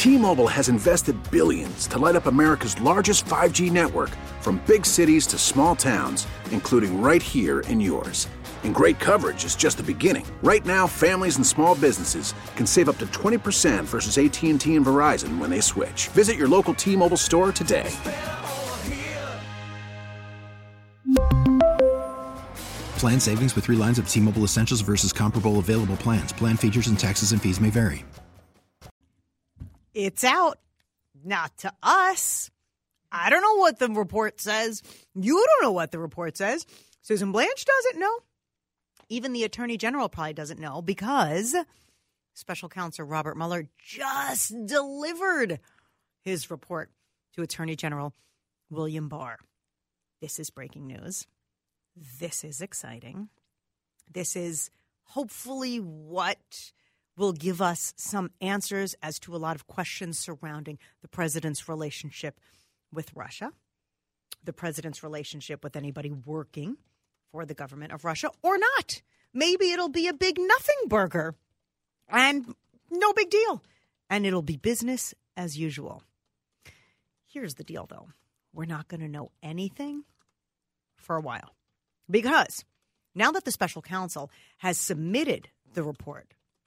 T-Mobile has invested billions to light up America's largest 5G network, from big cities to small towns, including right here in yours. And great coverage is just the beginning. Right now, families and small businesses can save up to 20% versus AT&T and Verizon when they switch. Visit your local T-Mobile store today. Plan savings with 3 lines of T-Mobile Essentials versus comparable available plans. Plan features and taxes and fees may vary. It's out. Not to us. I don't know what the report says. You don't know what the report says. Susan Blanche doesn't know. Even the Attorney General probably doesn't know, because Special Counsel Robert Mueller just delivered his report to Attorney General William Barr. This is breaking news. This is exciting. This is hopefully what will give us some answers as to a lot of questions surrounding the president's relationship with Russia, the president's relationship with anybody working for the government of Russia or not. Maybe it'll be a big nothing burger and no big deal. And it'll be business as usual. Here's the deal, though. We're not going to know anything for a while, because now that the special counsel has submitted the report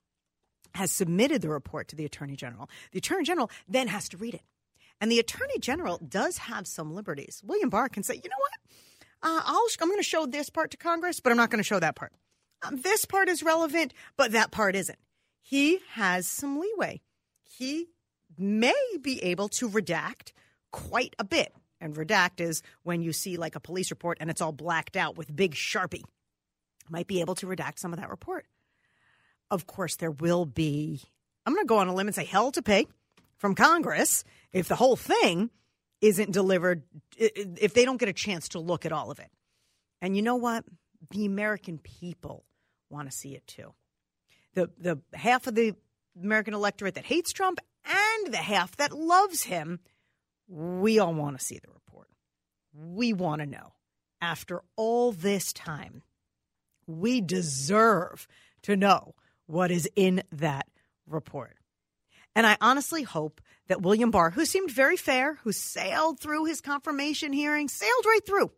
to the Attorney General then has to read it. And the Attorney General does have some liberties. William Barr can say, you know what? I'm going to show this part to Congress, but I'm not going to show that part. This part is relevant, but that part isn't. He has some leeway. He may be able to redact quite a bit. And redact is when you see like a police report and it's all blacked out with big Sharpie. Might be able to redact some of that report. Of course, there will be, I'm going to go on a limb and say, hell to pay from Congress if the whole thing isn't delivered, if they don't get a chance to look at all of it. And you know what? The American people want to see it too. The half of the American electorate that hates Trump and the half that loves him, we all want to see the report. We want to know. After all this time, we deserve to know what is in that report. And I honestly hope that William Barr, who seemed very fair, who sailed through his confirmation hearing, sailed right through.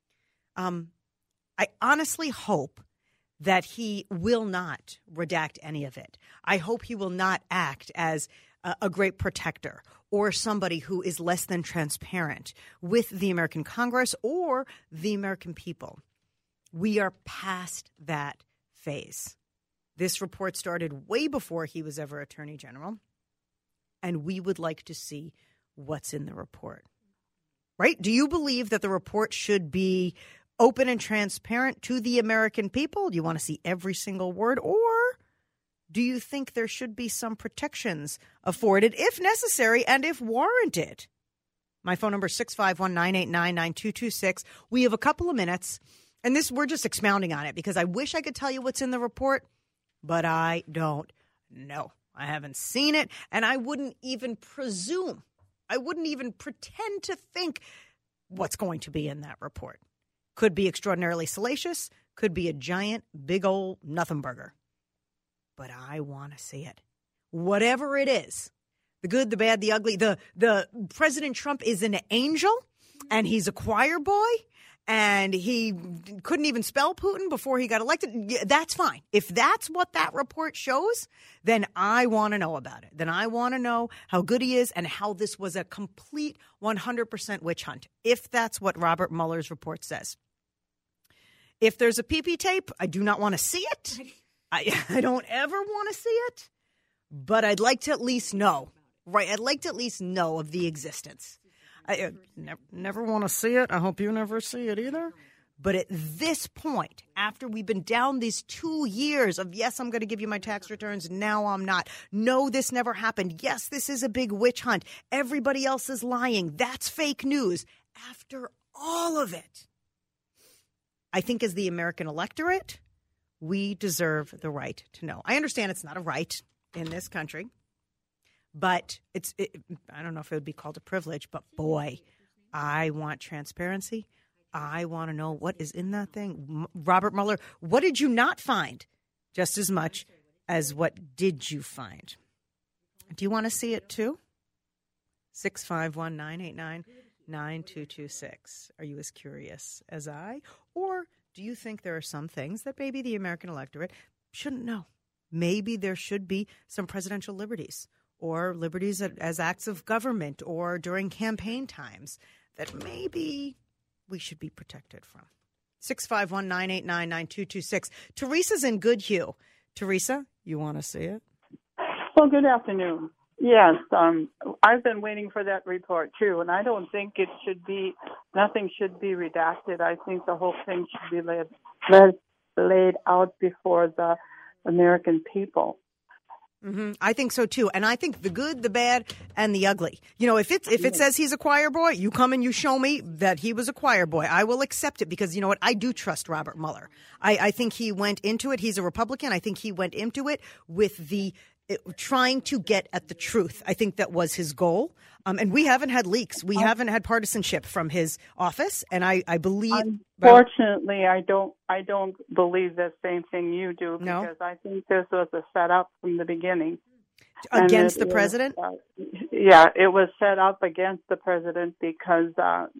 I honestly hope that he will not redact any of it. I hope he will not act as a great protector or somebody who is less than transparent with the American Congress or the American people. We are past that phase. This report started way before he was ever Attorney General, and we would like to see what's in the report. Right? Do you believe that the report should be open and transparent to the American people? Do you want to see every single word? Or do you think there should be some protections afforded if necessary and if warranted? My phone number is 651-989-9226. We have a couple of minutes, and we're just expounding on it because I wish I could tell you what's in the report, but I don't know. I haven't seen it, and I wouldn't even presume. I wouldn't even pretend to think what's going to be in that report. Could be extraordinarily salacious, could be a giant, big old nothing burger. But I want to see it. Whatever it is, the good, the bad, the ugly, the President Trump is an angel, and he's a choir boy, and he couldn't even spell Putin before he got elected. That's fine. If that's what that report shows, then I want to know about it. Then I want to know how good he is and how this was a complete 100% witch hunt, if that's what Robert Mueller's report says. If there's a PP tape, I do not want to see it. I don't ever want to see it, but I'd like to at least know, right? I'd like to at least know of the existence. I never want to see it. I hope you never see it either. But at this point, after we've been down these 2 years of, yes, I'm going to give you my tax returns, now I'm not. No, this never happened. Yes, this is a big witch hunt. Everybody else is lying. That's fake news. After all of it, I think as the American electorate, we deserve the right to know. I understand it's not a right in this country. But I don't know if it would be called a privilege, but boy, I want transparency. I want to know what is in that thing. Robert Mueller, what did you not find just as much as what did you find? Do you want to see it too? 651-989-9226. Are you as curious as I? Or do you think there are some things that maybe the American electorate shouldn't know? Maybe there should be some presidential liberties or liberties as acts of government or during campaign times that maybe we should be protected from. 651-989-9226. Teresa's in Goodhue. Teresa, you want to see it? Well, good afternoon. Yes, I've been waiting for that report, too, and I don't think nothing should be redacted. I think the whole thing should be laid out before the American people. Mm-hmm. I think so, too. And I think the good, the bad, and the ugly. You know, if it says he's a choir boy, you come and you show me that he was a choir boy. I will accept it because, you know what, I do trust Robert Mueller. I think he went into it. He's a Republican. I think he went into it with trying to get at the truth. I think that was his goal. And we haven't had leaks. We haven't had partisanship from his office. And I believe. Unfortunately, I don't believe the same thing you do No? because I think this was a setup from the beginning. Against the president? Yeah, it was set up against the president because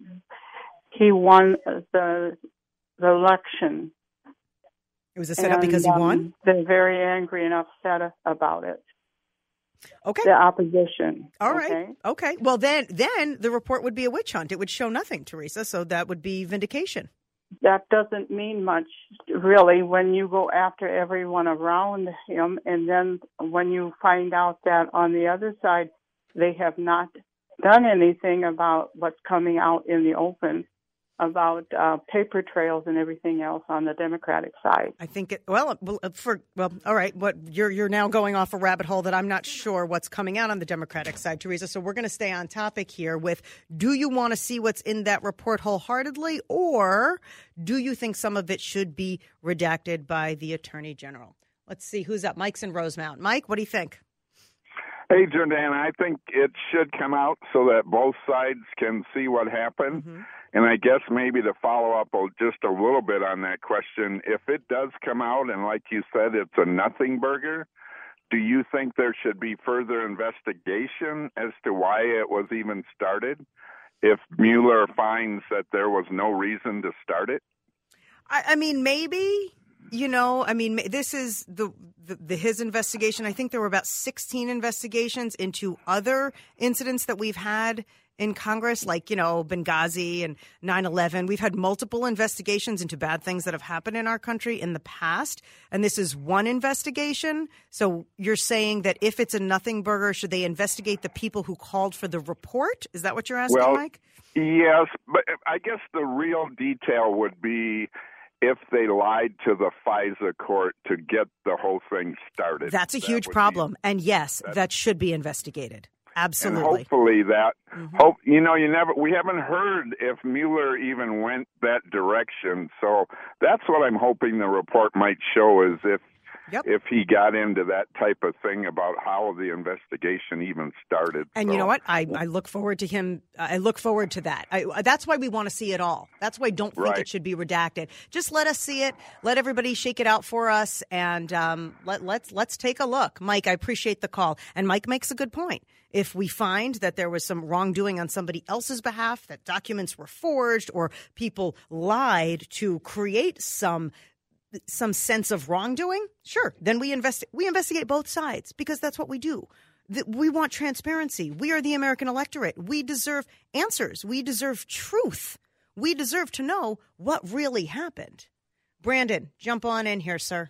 he won the election. It was a setup because he won? They're very angry and upset about it. Okay. The opposition. All right. Okay. Well, then the report would be a witch hunt. It would show nothing, Teresa, so that would be vindication. That doesn't mean much, really, when you go after everyone around him, and then when you find out that on the other side they have not done anything about what's coming out in the open about paper trails and everything else on the Democratic side. I think all right. What you're now going off a rabbit hole that I'm not sure what's coming out on the Democratic side, Teresa. So we're going to stay on topic here with: do you want to see what's in that report wholeheartedly, or do you think some of it should be redacted by the Attorney General? Let's see who's up. Mike's in Rosemount. Mike, what do you think? Hey, Jordan, I think it should come out so that both sides can see what happened. Mm-hmm. And I guess maybe to follow up just a little bit on that question, if it does come out and, like you said, it's a nothing burger, do you think there should be further investigation as to why it was even started if Mueller finds that there was no reason to start it? I mean, maybe. You know, I mean, this is his investigation. I think there were about 16 investigations into other incidents that we've had in Congress, like, you know, Benghazi and 9/11. We've had multiple investigations into bad things that have happened in our country in the past. And this is one investigation. So you're saying that if it's a nothing burger, should they investigate the people who called for the report? Is that what you're asking, Mike? Yes, but I guess the real detail would be if they lied to the FISA court to get the whole thing started. That's a huge problem. And yes, that should be investigated. Absolutely. And hopefully that, we haven't heard if Mueller even went that direction. So that's what I'm hoping the report might show is if he got into that type of thing about how the investigation even started. And you know what? I look forward to him. I look forward to that. That's why we want to see it all. That's why I don't think it should be redacted. Just let us see it. Let everybody shake it out for us. And let's take a look. Mike, I appreciate the call. And Mike makes a good point. If we find that there was some wrongdoing on somebody else's behalf, that documents were forged or people lied to create some sense of wrongdoing, sure, then we investigate both sides because that's what we do. We want transparency. We are the American electorate. We deserve answers. We deserve truth. We deserve to know what really happened. Brandon, jump on in here, sir.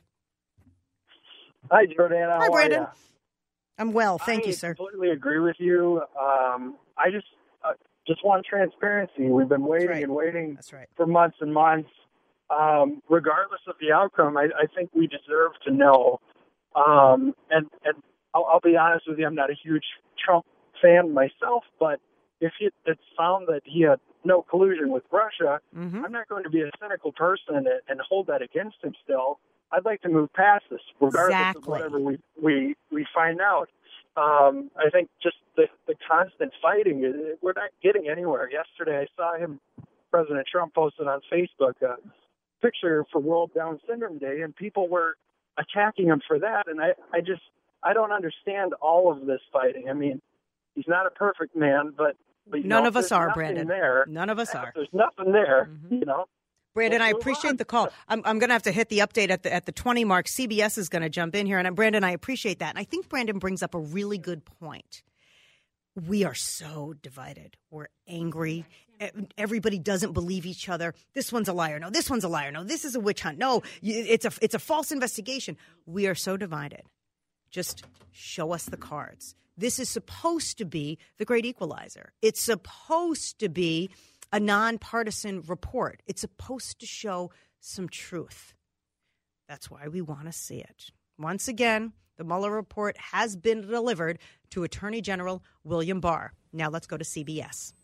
Hi, Jordan. Hi, Brandon. I'm well. Thank you, sir. I completely agree with you. I just want transparency. We've been waiting and waiting for months and months. Regardless of the outcome, I think we deserve to know. And I'll be honest with you, I'm not a huge Trump fan myself, but if it's found that he had no collusion with Russia, I'm not going to be a cynical person and hold that against him still. I'd like to move past this, regardless of whatever we find out. I think just the constant fighting, we're not getting anywhere. Yesterday I saw President Trump posted on Facebook a picture for World Down Syndrome Day, and people were attacking him for that. And I don't understand all of this fighting. I mean, He's not a perfect man, but none of us are, Brandon. There, none of us are. There's nothing there, you know. Brandon, I appreciate the call. I'm going to have to hit the update at the 20 mark. CBS is going to jump in here. And Brandon, I appreciate that. And I think Brandon brings up a really good point. We are so divided. We're angry. Everybody doesn't believe each other. This one's a liar. No, this one's a liar. No, this is a witch hunt. No, it's a false investigation. We are so divided. Just show us the cards. This is supposed to be the great equalizer. It's supposed to be a nonpartisan report. It's supposed to show some truth. That's why we want to see it. Once again, the Mueller report has been delivered to Attorney General William Barr. Now let's go to CBS.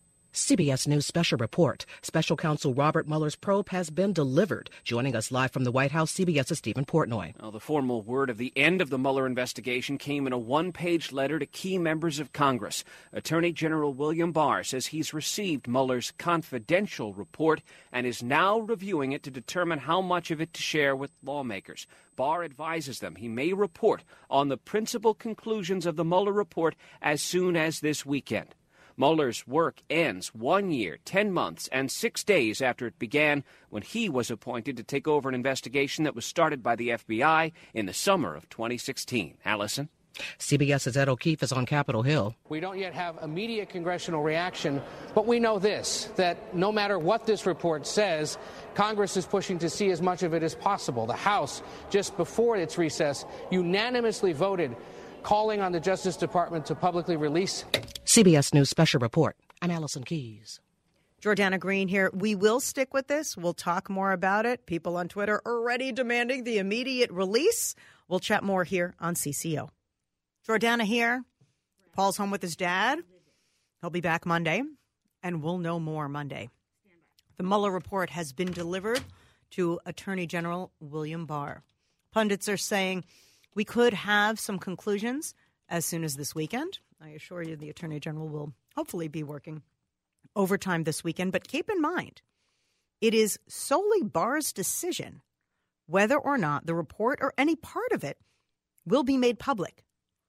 CBS News Special Report. Special Counsel Robert Mueller's probe has been delivered. Joining us live from the White House, CBS's Stephen Portnoy. Well, the formal word of the end of the Mueller investigation came in a one-page letter to key members of Congress. Attorney General William Barr says he's received Mueller's confidential report and is now reviewing it to determine how much of it to share with lawmakers. Barr advises them he may report on the principal conclusions of the Mueller report as soon as this weekend. Mueller's work ends 1 year, 10 months, and 6 days after it began when he was appointed to take over an investigation that was started by the FBI in the summer of 2016. Allison? CBS's Ed O'Keefe is on Capitol Hill. We don't yet have immediate congressional reaction, but we know this, that no matter what this report says, Congress is pushing to see as much of it as possible. The House, just before its recess, unanimously voted calling on the Justice Department to publicly release. CBS News Special Report. I'm Allison Keyes. Jordana Green here. We will stick with this. We'll talk more about it. People on Twitter are already demanding the immediate release. We'll chat more here on CCO. Jordana here. Paul's home with his dad. He'll be back Monday, and we'll know more Monday. The Mueller report has been delivered to Attorney General William Barr. Pundits are saying we could have some conclusions as soon as this weekend. I assure you the Attorney General will hopefully be working overtime this weekend. But keep in mind, it is solely Barr's decision whether or not the report or any part of it will be made public.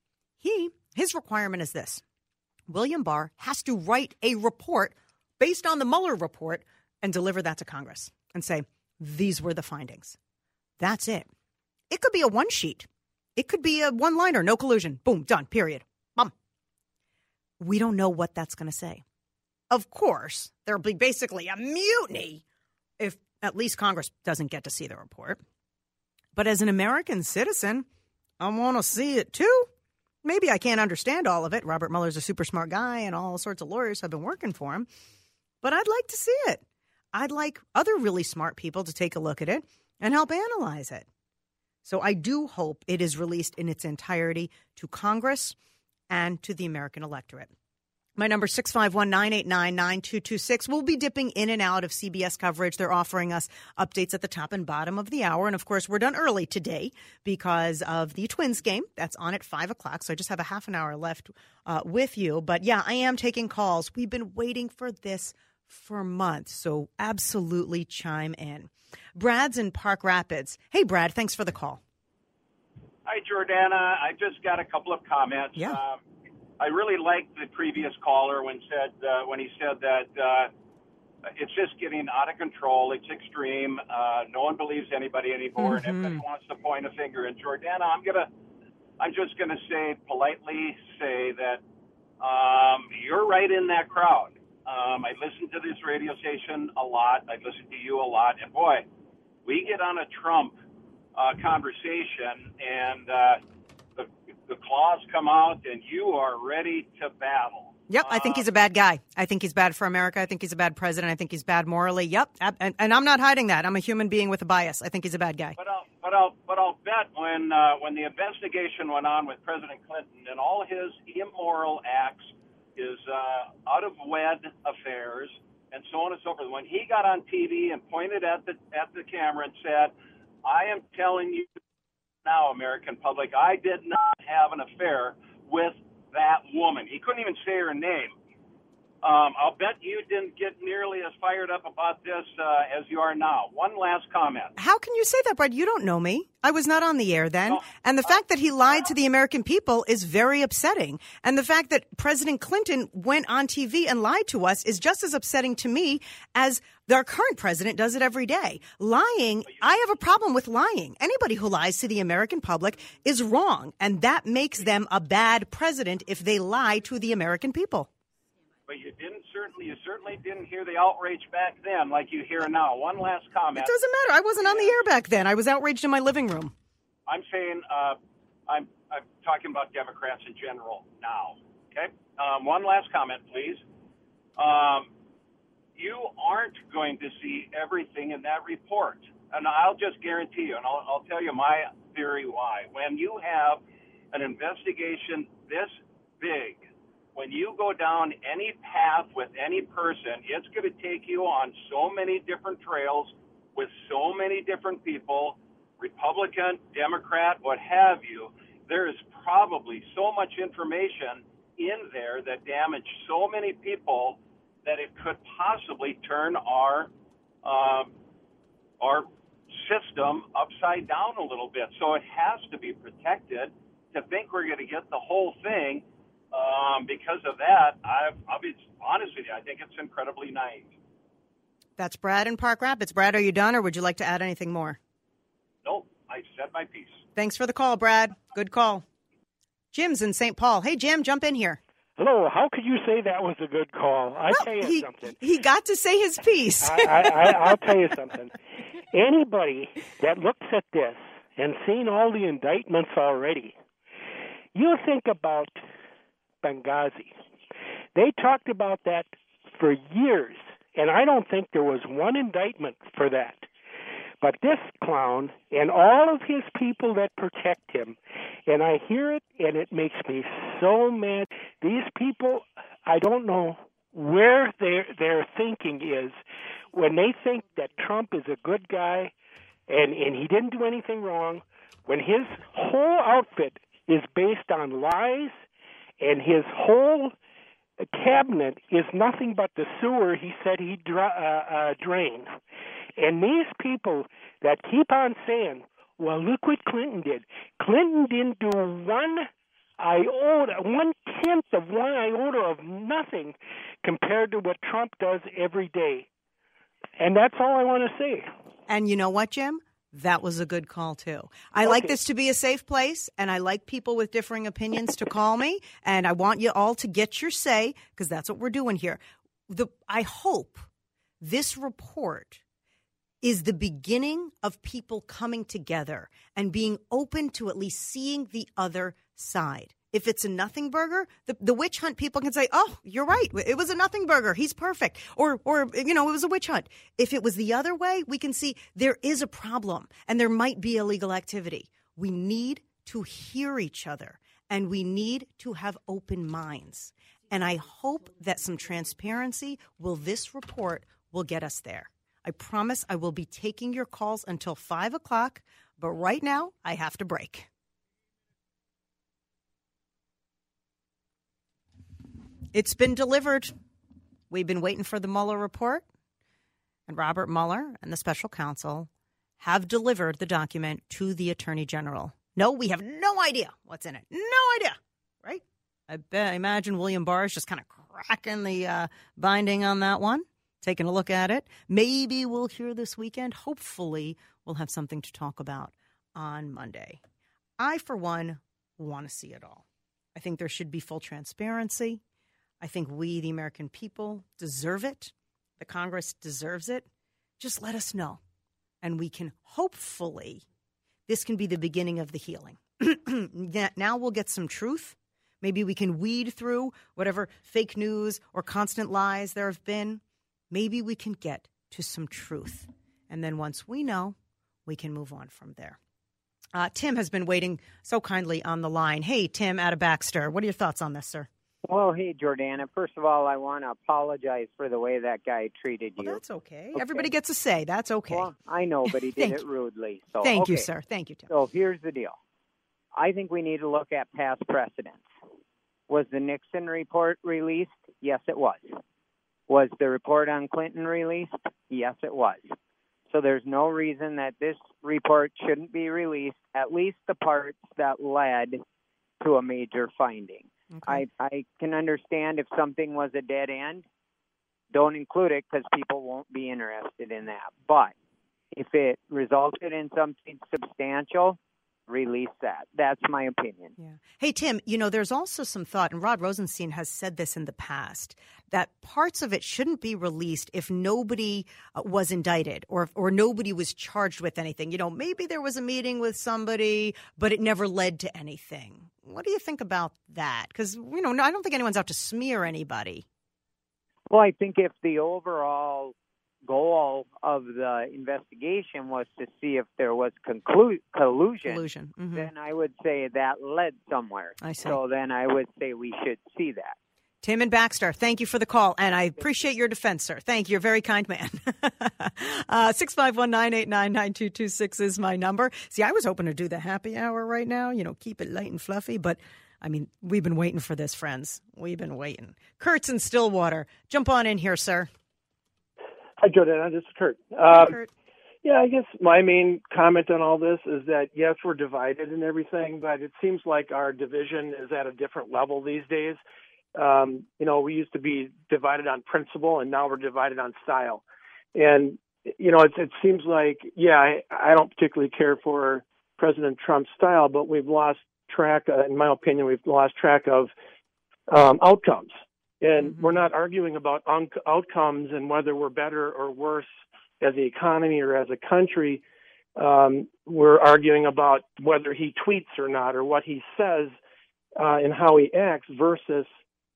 His requirement is this. William Barr has to write a report based on the Mueller report and deliver that to Congress and say, these were the findings. That's it. It could be a one sheet. It could be a one-liner, no collusion. Boom, done, period. Bum. We don't know what that's going to say. Of course, there'll be basically a mutiny if at least Congress doesn't get to see the report. But as an American citizen, I want to see it too. Maybe I can't understand all of it. Robert Mueller's a super smart guy and all sorts of lawyers have been working for him. But I'd like to see it. I'd like other really smart people to take a look at it and help analyze it. So I do hope it is released in its entirety to Congress and to the American electorate. My number 651-989-9226. We'll be dipping in and out of CBS coverage. They're offering us updates at the top and bottom of the hour. And, of course, we're done early today because of the Twins game. That's on at 5 o'clock, so I just have a half an hour left with you. But, yeah, I am taking calls. We've been waiting for this for months, so absolutely chime in. Brad's in Park Rapids. Hey, Brad, thanks for the call. Hi, Jordana. I just got a couple of comments. Yeah. I really liked the previous caller when he said that it's just getting out of control. It's extreme. No one believes anybody anymore, and everybody wants to point a finger. And Jordana, I'm just gonna politely say that you're right in that crowd. I listen to this radio station a lot. I listen to you a lot, and boy, we get on a Trump conversation, and the claws come out, and you are ready to battle. Yep, I think he's a bad guy. I think he's bad for America. I think he's a bad president. I think he's bad morally. Yep, and I'm not hiding that. I'm a human being with a bias. I think he's a bad guy. But I'll bet when the investigation went on with President Clinton and all his immoral acts, his out-of-wed affairs, and so on and so forth, when he got on TV and pointed at the camera and said, I am telling you now, American public, I did not have an affair with that woman. He couldn't even say her name. I'll bet you didn't get nearly as fired up about this as you are now. One last comment. How can you say that, Brad? You don't know me. I was not on the air then. And the fact that he lied to the American people is very upsetting. And the fact that President Clinton went on TV and lied to us is just as upsetting to me as our current president does it every day. Lying, I have a problem with lying. Anybody who lies to the American public is wrong. And that makes them a bad president if they lie to the American people. But you certainly didn't hear the outrage back then like you hear now. One last comment. It doesn't matter. I wasn't on the air back then. I was outraged in my living room. I'm saying I'm talking about Democrats in general now. Okay. One last comment, please. You aren't going to see everything in that report, and I'll just guarantee you, and I'll tell you my theory why. When you have an investigation this big, when you go down any path with any person, it's going to take you on so many different trails with so many different people, Republican, Democrat, what have you. There is probably so much information in there that damaged so many people that it could possibly turn our system upside down a little bit. So it has to be protected. To think we're going to get the whole thing, because of that, I'll be honest with you, I think it's incredibly naive. That's Brad in Park Rapids. Brad, are you done, or would you like to add anything more? Nope, I said my piece. Thanks for the call, Brad. Good call. Jim's in St. Paul. Hey, Jim, jump in here. Hello. How could you say that was a good call? I'll tell you something. He got to say his piece. I'll tell you something. Anybody that looks at this and seen all the indictments already, you think about Benghazi. They talked about that for years, and I don't think there was one indictment for that. But this clown and all of his people that protect him, and I hear it, and it makes me so mad. These people, I don't know where their thinking is when they think that Trump is a good guy and he didn't do anything wrong, when his whole outfit is based on lies and his whole cabinet is nothing but the sewer he said he'd drain. And these people that keep on saying, well, look what Clinton did. Clinton didn't do 1/10 of 1 iota of nothing compared to what Trump does every day. And that's all I want to say. And you know what, Jim? That was a good call, too. I like this to be a safe place, and I like people with differing opinions to call me, and I want you all to get your say, because that's what we're doing here. I hope this report is the beginning of people coming together and being open to at least seeing the other side. If it's a nothing burger, the witch hunt people can say, oh, you're right. It was a nothing burger. He's perfect. Or it was a witch hunt. If it was the other way, we can see there is a problem and there might be illegal activity. We need to hear each other and we need to have open minds. And I hope that some transparency this report will get us there. I promise I will be taking your calls until 5 o'clock, but right now I have to break. It's been delivered. We've been waiting for the Mueller report, and Robert Mueller and the special counsel have delivered the document to the Attorney General. No, we have no idea what's in it. No idea, right? I imagine William Barr is just kind of cracking the binding on that one, taking a look at it. Maybe we'll hear this weekend. Hopefully, we'll have something to talk about on Monday. I, for one, want to see it all. I think there should be full transparency. I think we, the American people, deserve it. The Congress deserves it. Just let us know. And we can hopefully, this can be the beginning of the healing. Now we'll get some truth. Maybe we can weed through whatever fake news or constant lies there have been. Maybe we can get to some truth. And then once we know, we can move on from there. Tim has been waiting so kindly on the line. Hey, Tim, out of Baxter. What are your thoughts on this, sir? Well, hey, Jordana. First of all, I want to apologize for the way that guy treated you. Well, that's okay. Everybody gets a say. That's okay. Well, I know, but he did it rudely. So Thank you, sir. Thank you, Tim. So here's the deal. I think we need to look at past precedents. Was the Nixon report released? Yes, it was. Was the report on Clinton released? Yes, it was. So there's no reason that this report shouldn't be released, at least the parts that led to a major finding. Okay. I can understand if something was a dead end, don't include it because people won't be interested in that. But if it resulted in something substantial, release that. That's my opinion. Yeah. Hey, Tim, there's also some thought, and Rod Rosenstein has said this in the past, that parts of it shouldn't be released if nobody was indicted or nobody was charged with anything. Maybe there was a meeting with somebody, but it never led to anything. What do you think about that? Because, I don't think anyone's out to smear anybody. Well, I think if the overall goal of the investigation was to see if there was collusion, then I would say that led somewhere. I see. So then I would say we should see that. Tim and Baxter, thank you for the call, and I appreciate your defense, sir. Thank you. You're a very kind man. 651-989-9226 is my number. See, I was hoping to do the happy hour right now, keep it light and fluffy, but we've been waiting for this, friends. We've been waiting. Kurt's in Stillwater. Jump on in here, sir. Hi, Jordana. This is Kurt. Kurt. Yeah, I guess my main comment on all this is that, yes, we're divided and everything, but it seems like our division is at a different level these days. We used to be divided on principle, and now we're divided on style. And, it seems like, I don't particularly care for President Trump's style, but we've lost track, in my opinion, of outcomes. And we're not arguing about outcomes and whether we're better or worse as the economy or as a country. We're arguing about whether he tweets or not, or what he says and how he acts versus,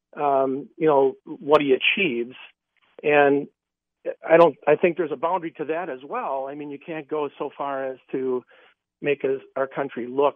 what he achieves. And I think there's a boundary to that as well. You can't go so far as to make our country look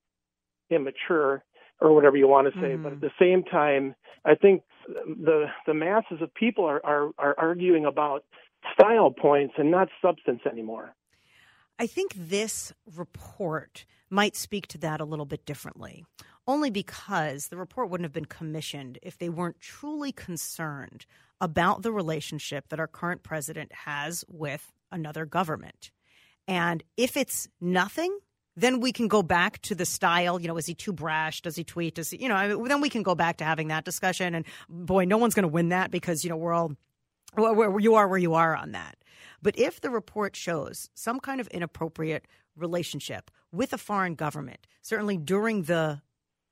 immature or whatever you want to say. But at the same time, I think the masses of people are arguing about style points and not substance anymore. I think this report might speak to that a little bit differently, only because the report wouldn't have been commissioned if they weren't truly concerned about the relationship that our current president has with another government. And if it's nothing, then we can go back to the style. Is he too brash? Does he tweet? Does he, then we can go back to having that discussion. And boy, no one's going to win that because, we're all where you are on that. But if the report shows some kind of inappropriate relationship with a foreign government, certainly during the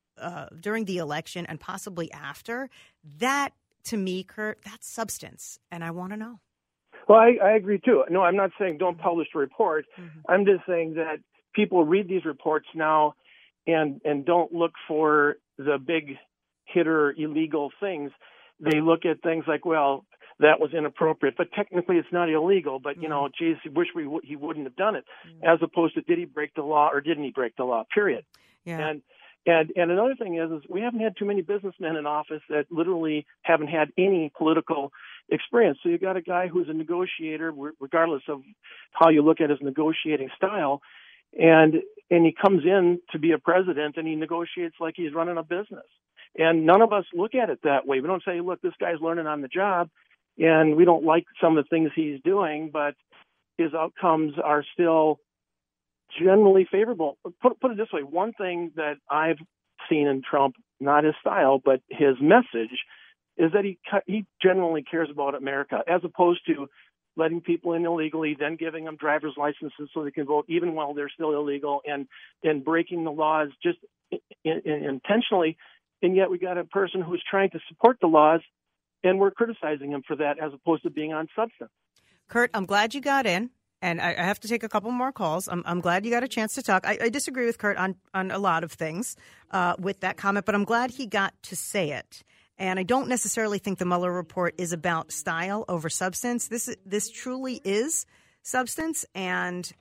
election and possibly after, that to me, Kurt, that's substance. And I want to know. Well, I agree too. No, I'm not saying don't publish the report. I'm just saying that people read these reports now and don't look for the big hitter illegal things. They look at things like, well, that was inappropriate, but technically it's not illegal. But, geez, wish he wouldn't have done it, as opposed to did he break the law or didn't he break the law, period. Yeah. And another thing is we haven't had too many businessmen in office that literally haven't had any political experience. So you got a guy who's a negotiator, regardless of how you look at his negotiating style, and he comes in to be a president and he negotiates like he's running a business. And none of us look at it that way. We don't say, look, this guy's learning on the job and we don't like some of the things he's doing, but his outcomes are still generally favorable. Put it this way, one thing that I've seen in Trump, not his style, but his message, is that he genuinely cares about America, as opposed to letting people in illegally, then giving them driver's licenses so they can vote even while they're still illegal, and breaking the laws just intentionally. And yet we got a person who's trying to support the laws, and we're criticizing him for that, as opposed to being on substance. Kurt, I'm glad you got in. And I have to take a couple more calls. I'm glad you got a chance to talk. I disagree with Kurt on a lot of things with that comment, but I'm glad he got to say it. And I don't necessarily think the Mueller report is about style over substance. This truly is substance, and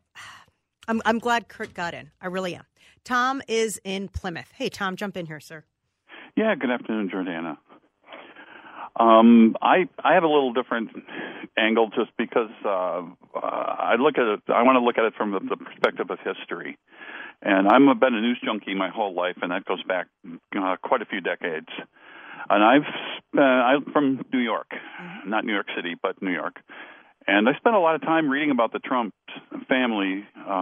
I'm glad Kurt got in. I really am. Tom is in Plymouth. Hey, Tom, jump in here, sir. Yeah, good afternoon, Jordana. I have a little different angle just because I want to look at it from the perspective of history. And I've been a news junkie my whole life, and that goes back quite a few decades. And I've I'm from New York, not New York City, but New York. And I spent a lot of time reading about the Trump family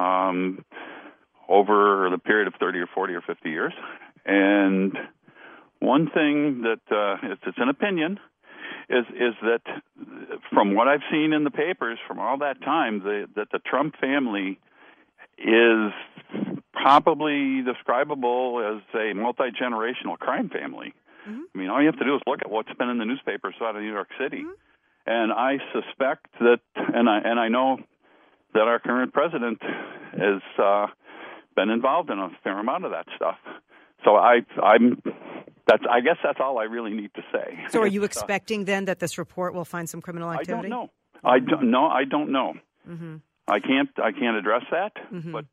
over the period of 30 or 40 or 50 years. And one thing that it's an opinion is that from what I've seen in the papers from all that time, that the Trump family is probably describable as a multi-generational crime family. I mean, all you have to do is look at what's been in the newspapers out of New York City. And I suspect that, and I know that our current president has been involved in a fair amount of that stuff. So I guess that's all I really need to say. So are you expecting then that this report will find some criminal activity? I don't know. Mm-hmm. I can't address that. Mm-hmm. But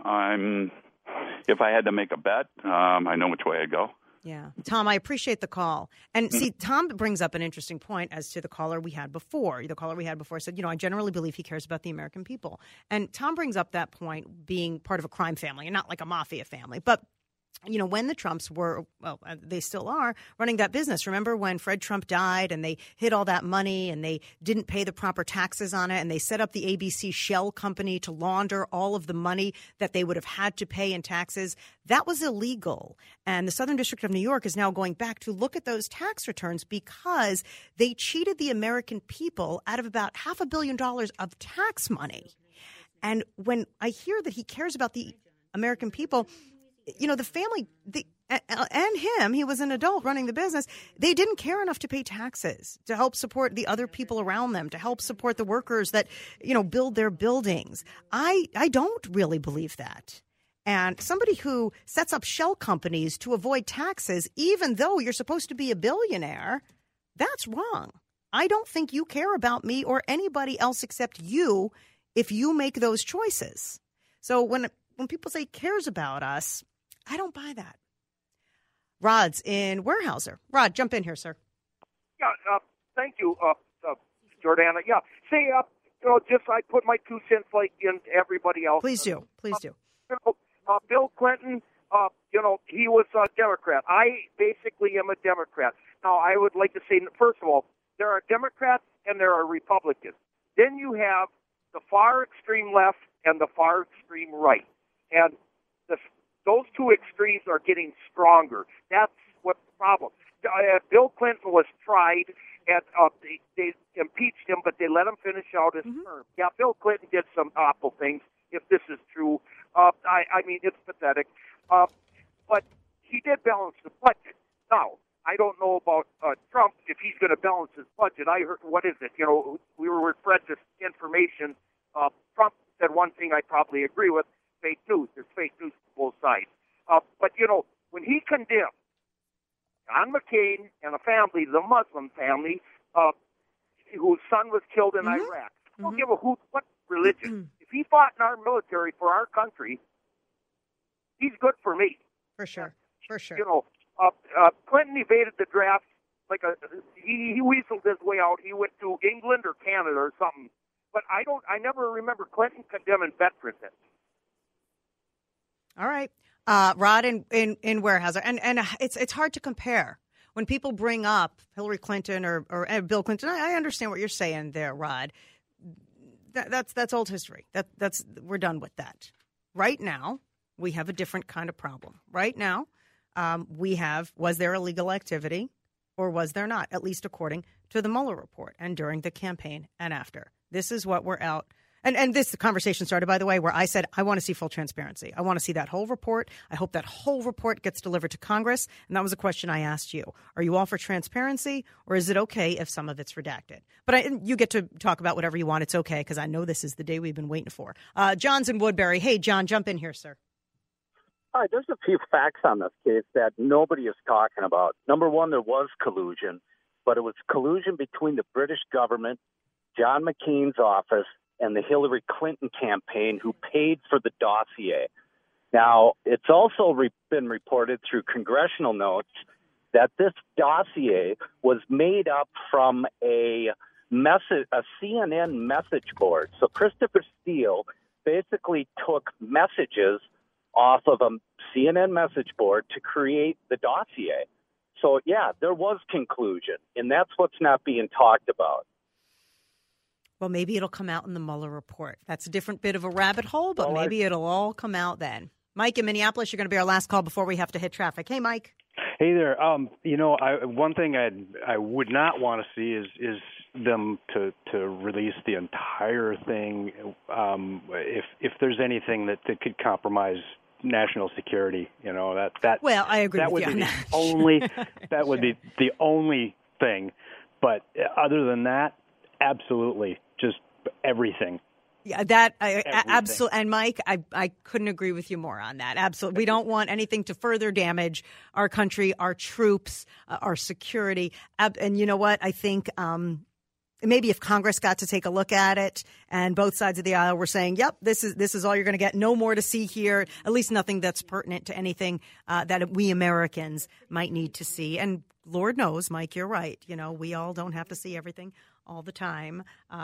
if I had to make a bet, I know which way I'd go. Yeah. Tom, I appreciate the call. And see, Tom brings up an interesting point as to the caller we had before. The caller we had before said, I generally believe he cares about the American people. And Tom brings up that point being part of a crime family and not like a mafia family. But when the Trumps were, they still are, running that business. Remember when Fred Trump died and they hid all that money and they didn't pay the proper taxes on it and they set up the ABC shell company to launder all of the money that they would have had to pay in taxes? That was illegal. And the Southern District of New York is now going back to look at those tax returns because they cheated the American people out of about $500 million of tax money. And when I hear that he cares about the American people, the family and him, he was an adult running the business. They didn't care enough to pay taxes to help support the other people around them, to help support the workers that, build their buildings. I don't really believe that. And somebody who sets up shell companies to avoid taxes, even though you're supposed to be a billionaire, that's wrong. I don't think you care about me or anybody else except you if you make those choices. So when people say cares about us, I don't buy that. Rod's in Weyerhaeuser. Rod, jump in here, sir. Yeah, thank you, Jordana. Yeah, say, just I put my 2 cents like in everybody else. Please do. Bill Clinton, he was a Democrat. I basically am a Democrat. Now, I would like to say, first of all, there are Democrats and there are Republicans. Then you have the far extreme left and the far extreme right. And those two extremes are getting stronger. That's what the problem. Bill Clinton was tried, and they impeached him, but they let him finish out his term. Yeah, Bill Clinton did some awful things, if this is true. I mean, it's pathetic. But he did balance the budget. Now, I don't know about Trump, if he's going to balance his budget. I heard, what is it? We were fed this information. Trump said one thing I probably agree with. Fake news. There's fake news on both sides. But, when he condemned John McCain and a family, the Muslim family, whose son was killed in Iraq, I don't give a hoot what religion. If he fought in our military for our country, he's good for me. For sure. Clinton evaded the draft he weaseled his way out. He went to England or Canada or something. But I never remember Clinton condemning veterans. All right. Rod in Weyerhaeuser. And it's hard to compare. When people bring up Hillary Clinton or Bill Clinton, I understand what you're saying there, Rod. That's old history. We're done with that. Right now, we have a different kind of problem. Right now, was there illegal activity or was there not, at least according to the Mueller report and during the campaign and after. This is what we're out. And the conversation started, by the way, where I said, I want to see full transparency. I want to see that whole report. I hope that whole report gets delivered to Congress. And that was a question I asked you. Are you all for transparency, or is it okay if some of it's redacted? But you get to talk about whatever you want. It's okay, because I know this is the day we've been waiting for. John's in Woodbury. Hey, John, jump in here, sir. All right, there's a few facts on this case that nobody is talking about. Number one, there was collusion, but it was collusion between the British government, John McCain's office, and the Hillary Clinton campaign, who paid for the dossier. Now, it's also been reported through congressional notes that this dossier was made up from a CNN message board. So Christopher Steele basically took messages off of a CNN message board to create the dossier. So, yeah, there was conclusion, and that's what's not being talked about. Well, maybe it'll come out in the Mueller report. That's a different bit of a rabbit hole, but maybe it'll all come out then. Mike in Minneapolis, you're going to be our last call before we have to hit traffic. Hey, Mike. Hey there. One thing I would not want to see is them to release the entire thing. If there's anything that could compromise national security, that. Well, I agree that with would you be on the only. That would be the only thing. But other than that, absolutely, just everything. Yeah, that absolutely. And Mike, I couldn't agree with you more on that. Absolutely. We don't want anything to further damage our country, our troops, our security. And you know what? I think maybe if Congress got to take a look at it and both sides of the aisle were saying, yep, this is all you're going to get. No more to see here, at least nothing that's pertinent to anything that we Americans might need to see. And Lord knows, Mike, you're right. We all don't have to see everything all the time.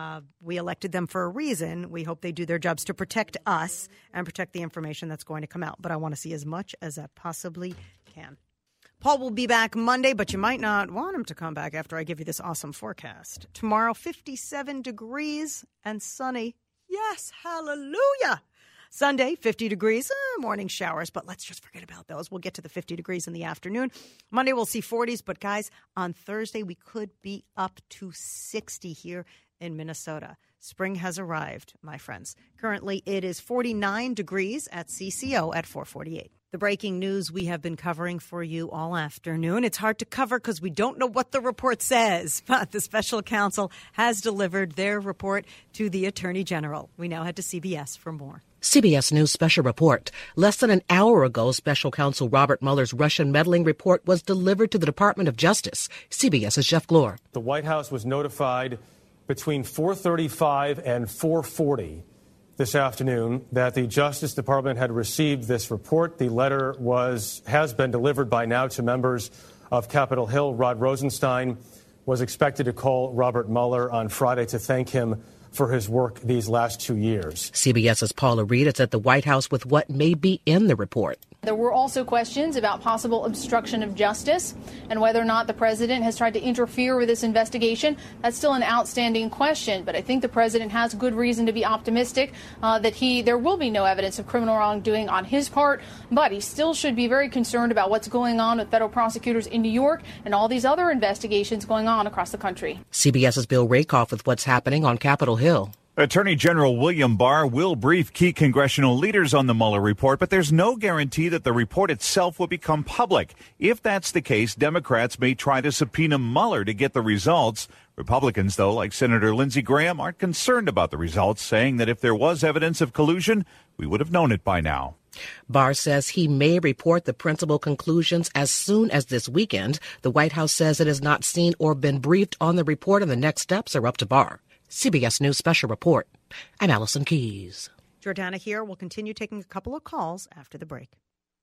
We elected them for a reason. We hope they do their jobs to protect us and protect the information that's going to come out. But I want to see as much as I possibly can. Paul will be back Monday, but you might not want him to come back after I give you this awesome forecast. Tomorrow, 57 degrees and sunny. Yes, hallelujah. Sunday, 50 degrees, morning showers, but let's just forget about those. We'll get to the 50 degrees in the afternoon. Monday, we'll see 40s, but guys, on Thursday, we could be up to 60 here in Minnesota. Spring has arrived, my friends. Currently, it is 49 degrees at CCO at 448. The breaking news we have been covering for you all afternoon. It's hard to cover because we don't know what the report says, but the special counsel has delivered their report to the Attorney General. We now head to CBS for more. CBS News special report. Less than an hour ago, special counsel Robert Mueller's Russian meddling report was delivered to the Department of Justice. CBS's Jeff Glor. The White House was notified between 4:35 and 4:40 this afternoon that the Justice Department had received this report. The letter has been delivered by now to members of Capitol Hill. Rod Rosenstein was expected to call Robert Mueller on Friday to thank him for his work these last 2 years. CBS's Paula Reed is at the White House with what may be in the report. There were also questions about possible obstruction of justice and whether or not the president has tried to interfere with this investigation. That's still an outstanding question, but I think the president has good reason to be optimistic that there will be no evidence of criminal wrongdoing on his part, but he still should be very concerned about what's going on with federal prosecutors in New York and all these other investigations going on across the country. CBS's Bill Rakoff with what's happening on Capitol Hill. Attorney General William Barr will brief key congressional leaders on the Mueller report, but there's no guarantee that the report itself will become public. If that's the case, Democrats may try to subpoena Mueller to get the results. Republicans, though, like Senator Lindsey Graham, aren't concerned about the results, saying that if there was evidence of collusion, we would have known it by now. Barr says he may report the principal conclusions as soon as this weekend. The White House says it has not seen or been briefed on the report, and the next steps are up to Barr. CBS News Special Report. I'm Allison Keyes. Jordana here. We'll continue taking a couple of calls after the break.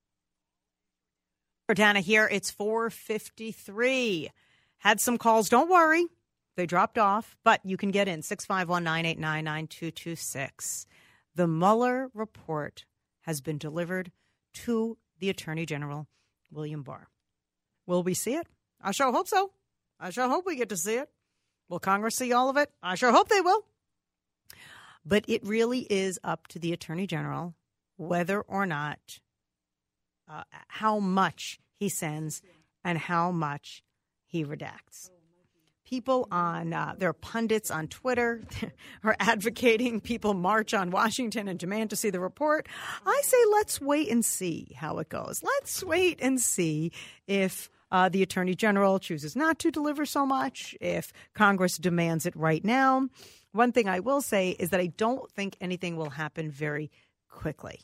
Jordana here. It's 4:53. Had some calls. Don't worry. They dropped off, but you can get in. 651-989-9226. The Mueller report has been delivered to the Attorney General, William Barr. Will we see it? I sure hope so. I sure hope we get to see it. Will Congress see all of it? I sure hope they will. But it really is up to the Attorney General whether or not, how much he sends and how much he redacts. People there are pundits on Twitter are advocating people march on Washington and demand to see the report. I say let's wait and see how it goes. Let's wait and see if the Attorney General chooses not to deliver so much, if Congress demands it right now. One thing I will say is that I don't think anything will happen very quickly.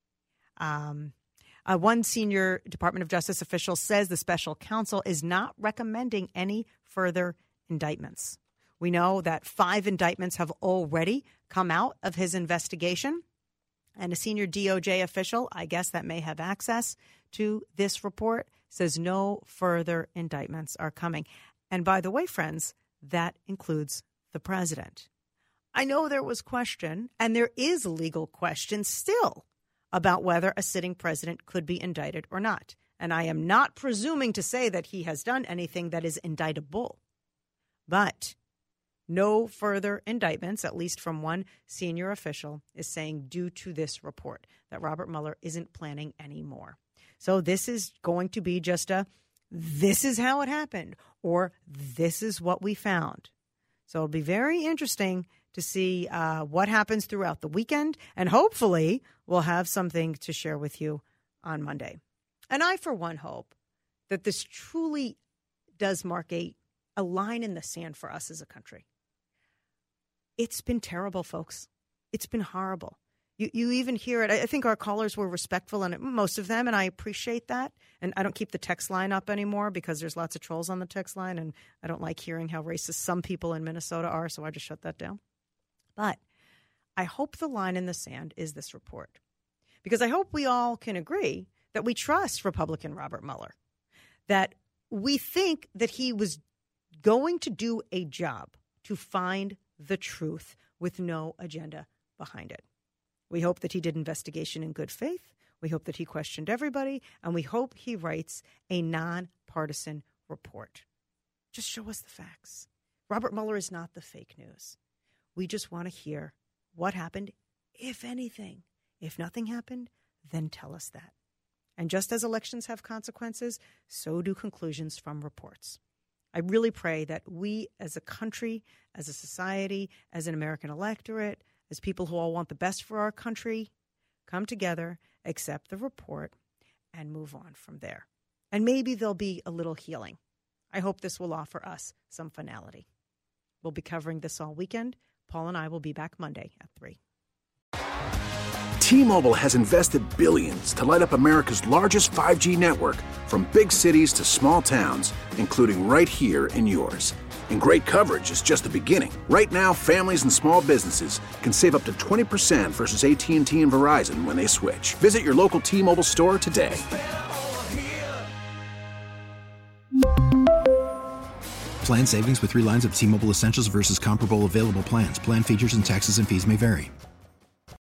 One senior Department of Justice official says the special counsel is not recommending any further indictments. We know that 5 indictments have already come out of his investigation. And a senior DOJ official, I guess that may have access to this report, says no further indictments are coming. And by the way, friends, that includes the president. I know there was question, and there is legal question still, about whether a sitting president could be indicted or not. And I am not presuming to say that he has done anything that is indictable. But no further indictments, at least from one senior official, is saying due to this report that Robert Mueller isn't planning anymore. So this is going to be just this is how it happened, or this is what we found. So it'll be very interesting to see what happens throughout the weekend, and hopefully we'll have something to share with you on Monday. And I, for one, hope that this truly does mark a line in the sand for us as a country. It's been terrible, folks. It's been horrible. You even hear it. I think our callers were respectful, and most of them, and I appreciate that. And I don't keep the text line up anymore because there's lots of trolls on the text line, and I don't like hearing how racist some people in Minnesota are, so I just shut that down. But I hope the line in the sand is this report, because I hope we all can agree that we trust Republican Robert Mueller, that we think that he was going to do a job to find the truth with no agenda behind it. We hope that he did investigation in good faith. We hope that he questioned everybody, and we hope he writes a nonpartisan report. Just show us the facts. Robert Mueller is not the fake news. We just want to hear what happened, if anything. If nothing happened, then tell us that. And just as elections have consequences, so do conclusions from reports. I really pray that we as a country, as a society, as an American electorate, as people who all want the best for our country, come together, accept the report, and move on from there. And maybe there'll be a little healing. I hope this will offer us some finality. We'll be covering this all weekend. Paul and I will be back Monday at 3. T-Mobile has invested billions to light up America's largest 5G network, from big cities to small towns, including right here in yours. And great coverage is just the beginning. Right now, families and small businesses can save up to 20% versus AT&T and Verizon when they switch. Visit your local T-Mobile store today. Plan savings with 3 lines of T-Mobile Essentials versus comparable available plans. Plan features and taxes and fees may vary.